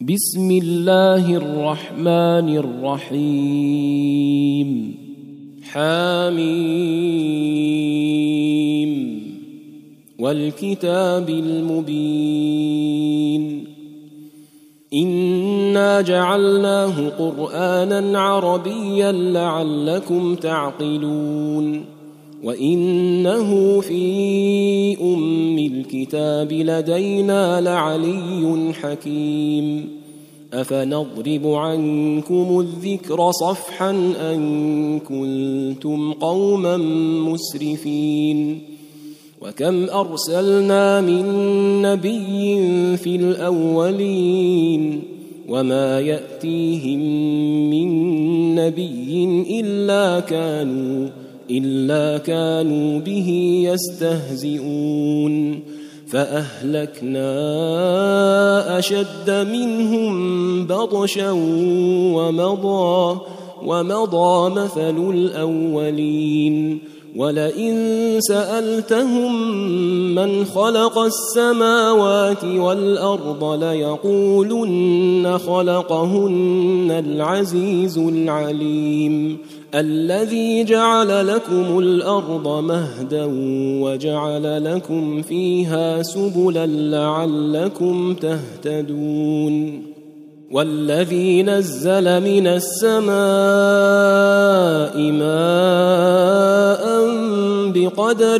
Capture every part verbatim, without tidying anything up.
بسم الله الرحمن الرحيم حميم والكتاب المبين إنا جعلناه قرآنا عربيا لعلكم تعقلون وإنه في أم الكتاب لدينا لعلي حكيم أفنضرب عنكم الذكر صفحا أن كنتم قوما مسرفين وكم أرسلنا من نبي في الأولين وما يأتيهم من نبي إلا كانوا إلا كانوا به يستهزئون فأهلكنا أشد منهم بطشا ومضى ومضى مثل الأولين ولئن سألتهم من خلق السماوات والأرض ليقولن خلقهن العزيز العليم الذي جعل لكم الأرض مهدا وجعل لكم فيها سبلا لعلكم تهتدون والذي نزل من السماء ماء بقدر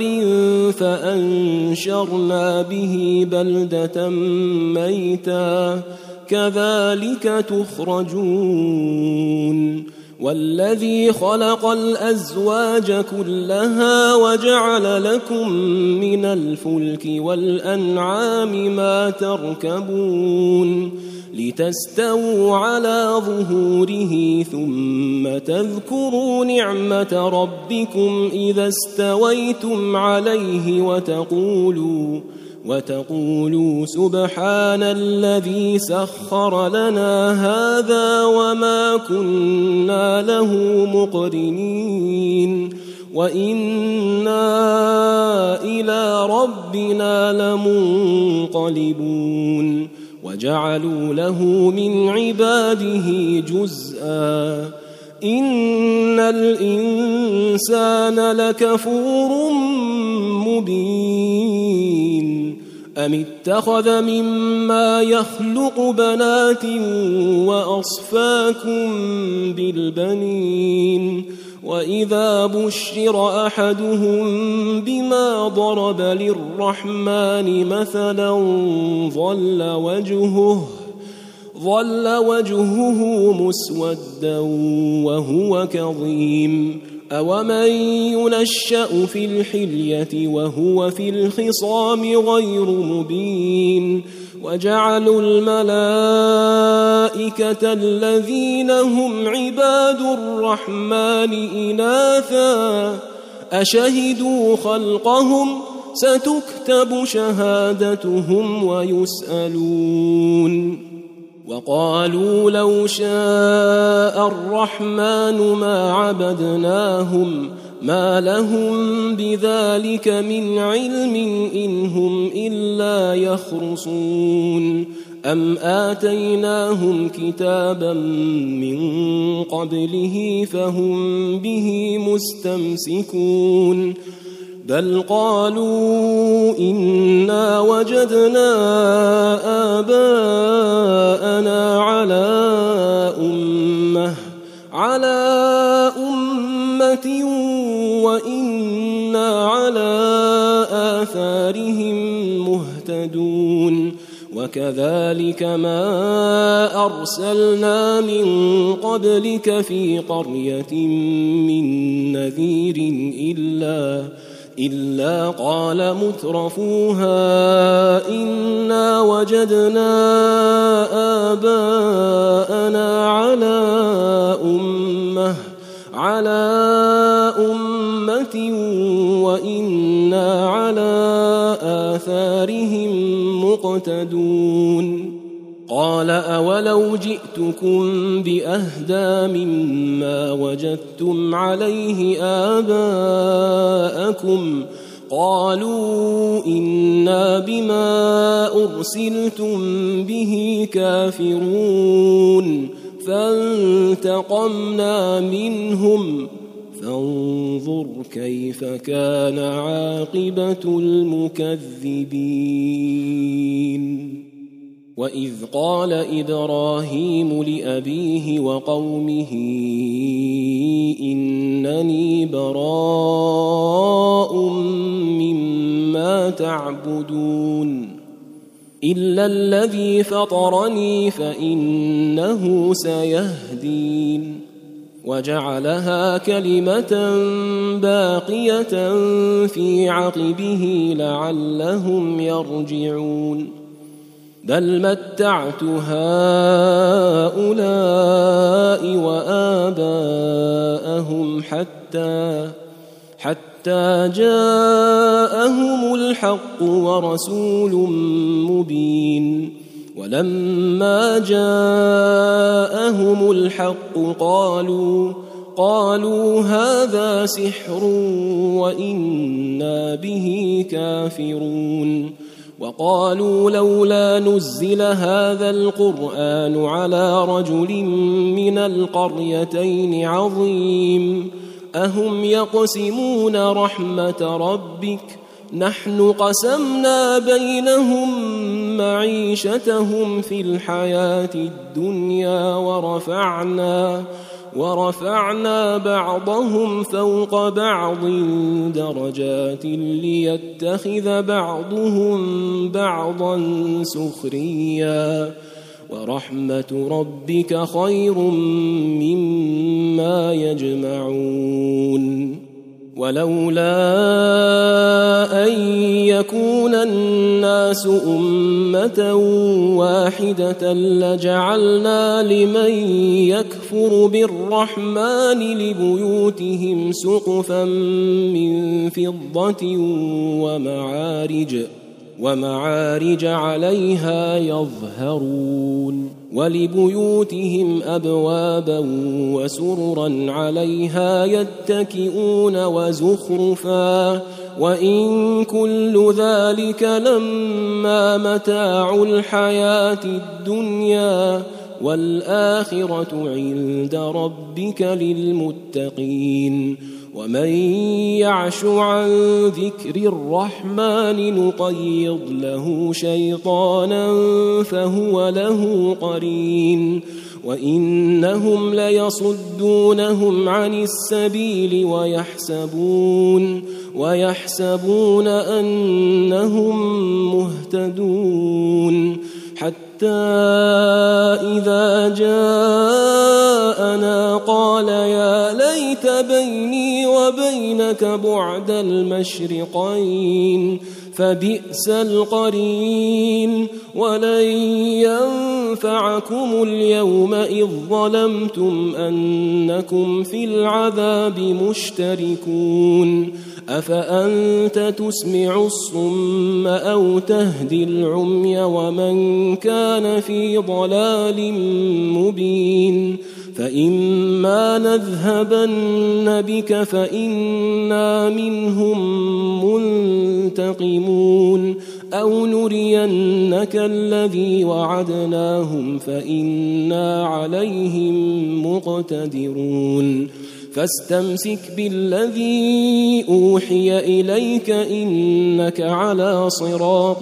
فأنشرنا به بلدة ميتا كذلك تخرجون والذي خلق الأزواج كلها وجعل لكم من الفلك والأنعام ما تركبون لتستووا على ظهوره ثم تذكروا نعمة ربكم إذا استويتم عليه وتقولوا وتقولوا سبحان الذي سخر لنا هذا وما كنا له مقرنين وإنا إلى ربنا لمنقلبون وجعلوا له من عباده جزءا إن الإنسان لكفور مبين أم اتخذ مما يخلق بنات وأصفاكم بالبنين وإذا بشر أحدهم بما ضرب للرحمن مثلا ظل وجهه ظل وجهه مسودا وهو كظيم أومن ينشأ في الحلية وهو في الخصام غير مبين وجعلوا الملائكة الذين هم عباد الرحمن إناثا أشهدوا خلقهم ستكتب شهادتهم ويسألون وقالوا لو شاء الرحمن ما عبدناهم ما لهم بذلك من علم إن هم إلا يخرصون أم آتيناهم كتابا من قبله فهم به مستمسكون بل قالوا إنا وجدنا آباءنا على أمة على أمة وإنا على آثارهم مهتدون وكذلك ما أرسلنا من قبلك في قرية من نذير إلا إلا قال مترفوها إنا وجدنا آباءنا على أمة على أمة وإنا على آثارهم مقتدون قال أولو جئتكم بأهدى مما وجدتم عليه آباءكم قالوا إنا بما أرسلتم به كافرون فانتقمنا منهم فانظر كيف كان عاقبة المكذبين. وإذ قال إبراهيم لأبيه وقومه إنني براء مما تعبدون إلا الذي فطرني فإنه سيهدين وجعلها كلمة باقية في عقبه لعلهم يرجعون بل متعت هؤلاء وآباءهم حتى حتى جاءهم الحق ورسول مبين ولما جاءهم الحق قالوا قالوا هذا سحر وإنا به كافرون وقالوا لولا نزل هذا القرآن على رجل من القريتين عظيم أهم يقسمون رحمة ربك نحن قسمنا بينهم معيشتهم في الحياة الدنيا ورفعنا ورفعنا بعضهم فوق بعض درجات ليتخذ بعضهم بعضا سخريا ورحمة ربك خير مما يجمعون ولولا أن يكون الناس أمة واحدة لجعلنا لمن يكفر بالرحمن لبيوتهم سقفا من فضة ومعارج ومعارج عليها يظهرون ولبيوتهم أبوابا وسررا عليها يتكئون وزخرفا وإن كل ذلك لما متاع الحياة الدنيا والآخرة عند ربك للمتقين ومن يعش عن ذكر الرحمن نقيض له شيطانا فهو له قرين وإنهم ليصدونهم عن السبيل ويحسبون ويحسبون أنهم مهتدون حتى إذا جاءنا قال يا ليت بيني وبينك بعد المشرقين فبئس القرين ولن ينفعكم اليوم إذ ظلمتم أنكم في العذاب مشتركون أفأنت تسمع الصم أو تهدي العمي ومن كان في ضلال مبين فإما نذهبن بك فإنا منهم منتقمون أو نرينك الذي وعدناهم فإنا عليهم مقتدرون فاستمسك بالذي أوحي إليك إنك على صراط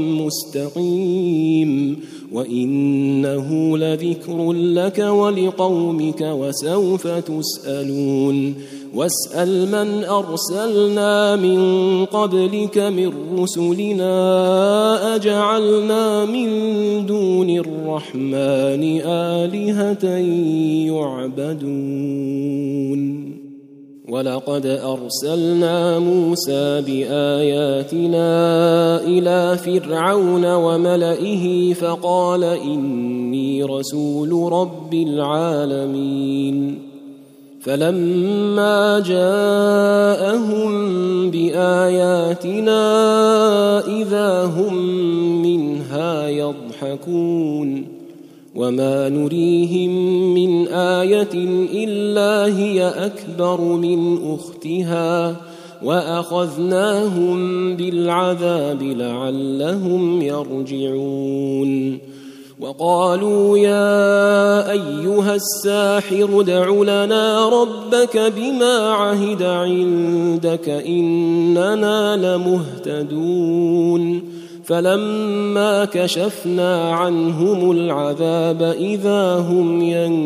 مستقيم وإنه لذكر لك ولقومك وسوف تسألون واسأل من أرسلنا من قبلك من رسلنا أجعلنا من دون الرحمن آلهة يعبدون ولقد أرسلنا موسى بآياتنا إلى فرعون وملئه فقال إني رسول رب العالمين فلما جاءهم بآياتنا إذا هم منها يضحكون وما نريهم من آية إلا هي أكبر من أختها وأخذناهم بالعذاب لعلهم يرجعون وقالوا يا أيها الساحر ادع لنا ربك بما عهد عندك إننا لمهتدون فلما كشفنا عنهم العذاب إذا هم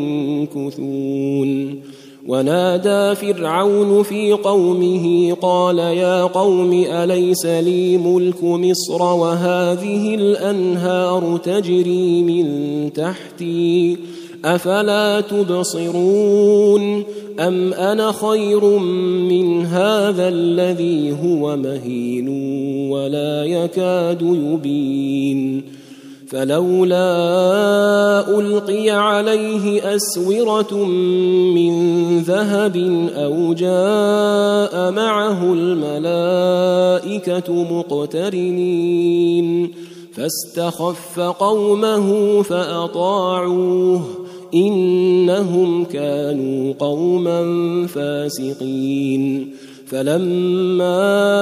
ينكثون ونادى فرعون في قومه قال يا قوم أليس لي ملك مصر وهذه الأنهار تجري من تحتي أفلا تبصرون أم أنا خير من هذا الذي هو مهين ولا يكاد يبين فلولا ألقي عليه أسورة من ذهب أو جاء معه الملائكة مقترنين فاستخف قومه فأطاعوه إنهم كانوا قوما فاسقين فلما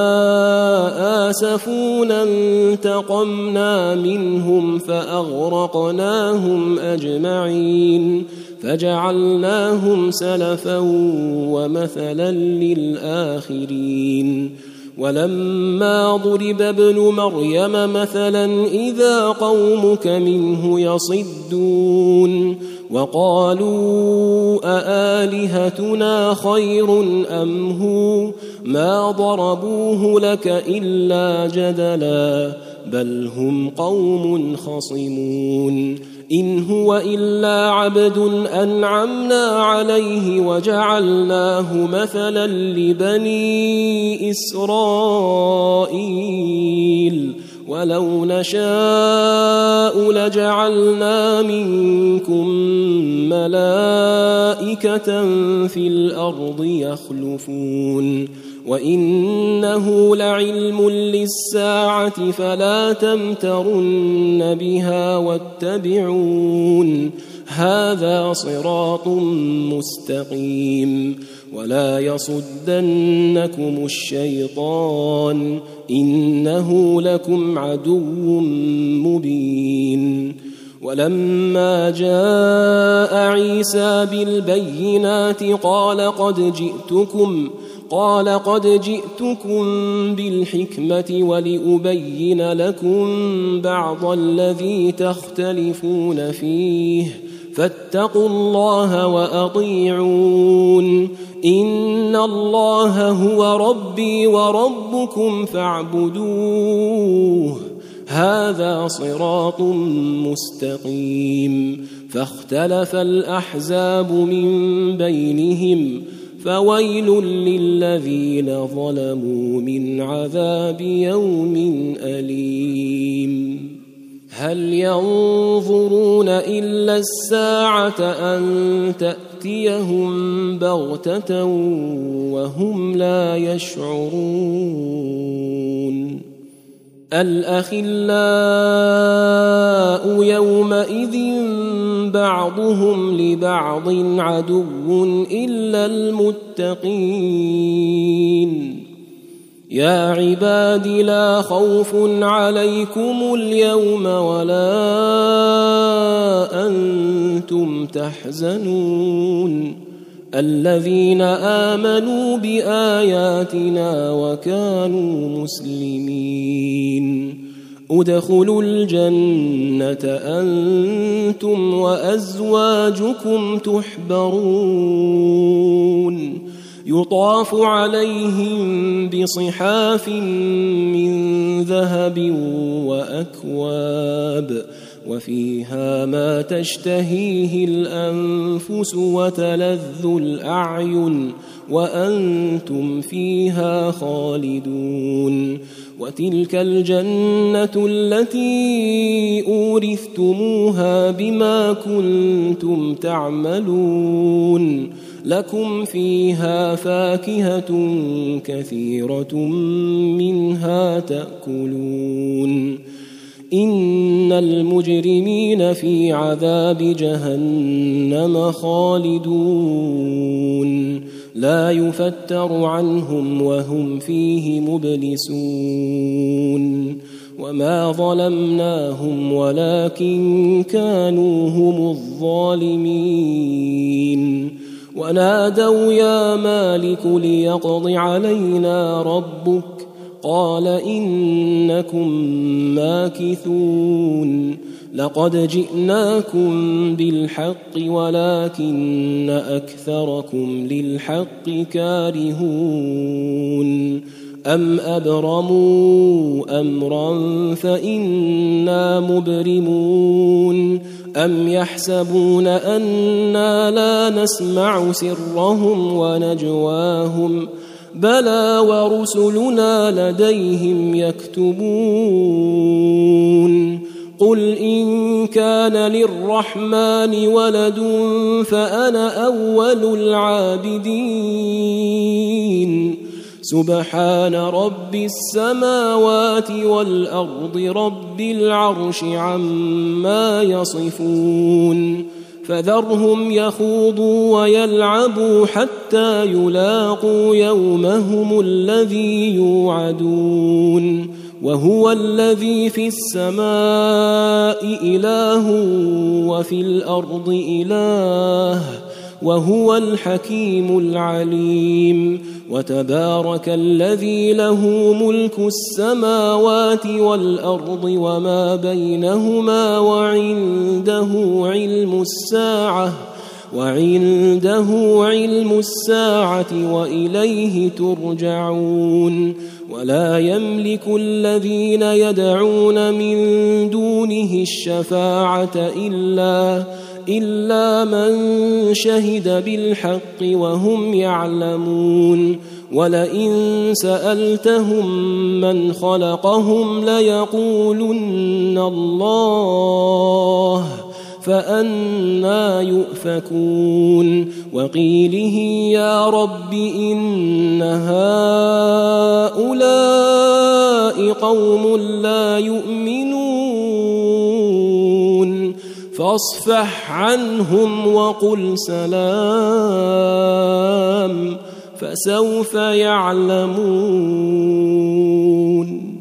آسفونا انتقمنا منهم فأغرقناهم أجمعين فجعلناهم سلفا ومثلا للآخرين ولما ضرب ابن مريم مثلا إذا قومك منه يصدون وقالوا أآلهتنا خير أم هو ما ضربوه لك إلا جدلا بل هم قوم خصمون إن هو إلا عبد أنعمنا عليه وجعلناه مثلا لبني إسرائيل ولو نشاء لجعلنا منكم ملائكة في الأرض يخلفون وإنه لعلم للساعة فلا تمترن بها واتبعون هذا صراط مستقيم ولا يصدنكم الشيطان إنه لكم عدو مبين ولما جاء عيسى بالبينات قال قد جئتكم قال قد جئتكم بالحكمة ولأبين لكم بعض الذي تختلفون فيه فاتقوا الله وأطيعون إن الله هو ربي وربكم فاعبدوه هذا صراط مستقيم فاختلف الأحزاب من بينهم فويل للذين ظلموا من عذاب يوم أليم هل ينظرون إلا الساعة أن تأتيهم بغتة وهم لا يشعرون الأخلاء يومئذ بعضهم لبعض عدو إلا المتقين يا عباد لا خوف عليكم اليوم ولا أنتم تحزنون الذين آمنوا بآياتنا وكانوا مسلمين ادخلوا الجنة أنتم وأزواجكم تحبرون يطاف عليهم بصحاف من ذهب وأكواب وفيها ما تشتهيه الأنفس وتلذ الأعين وأنتم فيها خالدون وتلك الجنة التي أورثتموها بما كنتم تعملون لكم فيها فاكهة كثيرة منها تأكلون إن المجرمين في عذاب جهنم خالدون لا يفتر عنهم وهم فيه مبلسون وما ظلمناهم ولكن كانوا هم الظالمين ونادوا يا مالك ليقض علينا ربك قال إنكم ماكثون لقد جئناكم بالحق ولكن أكثركم للحق كارهون أم أبرموا أمرا فإنا مبرمون أم يحسبون أنا لا نسمع سرهم ونجواهم بلى ورسلنا لديهم يكتبون قل إن كان للرحمن ولد فأنا أول العابدين سبحان رب السماوات والأرض رب العرش عما يصفون فذرهم يخوضوا ويلعبوا حتى يلاقوا يومهم الذي يوعدون وهو الذي في السماء إله وفي الأرض إله وهو الحكيم العليم وتبارك الذي له ملك السماوات والأرض وما بينهما وعنده علم الساعة وعنده علم الساعة وإليه ترجعون ولا يملك الذين يدعون من دونه الشفاعة إلا إلا من شهد بالحق وهم يعلمون ولئن سألتهم من خلقهم ليقولن الله فأنى يؤفكون وقيله يا رب إن هؤلاء قوم لا يؤمنون فاصفح عنهم وقل سلام فسوف يعلمون.